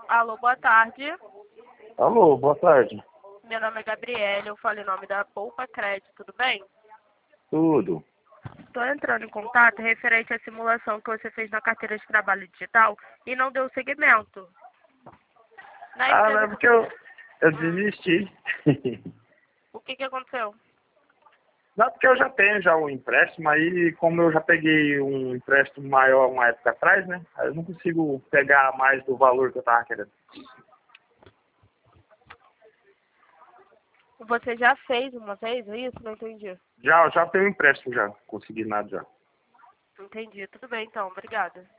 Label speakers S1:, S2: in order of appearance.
S1: Alô, boa tarde.
S2: Alô, boa tarde.
S1: Meu nome é Gabriela, eu falo em nome da Poupa Crédito, tudo bem?
S2: Tudo.
S1: Estou entrando em contato referente à simulação que você fez na carteira de trabalho digital e não deu seguimento. Na
S2: Não
S1: empresa
S2: é porque eu desisti.
S1: O que aconteceu?
S2: Não, porque eu já tenho já um empréstimo, aí como eu já peguei um empréstimo maior uma época atrás, né? Aí eu não consigo pegar mais do valor que eu tava querendo.
S1: Você já fez uma vez, é isso? Não entendi.
S2: Já tenho um empréstimo já, consegui nada já.
S1: Entendi, tudo bem então, obrigada.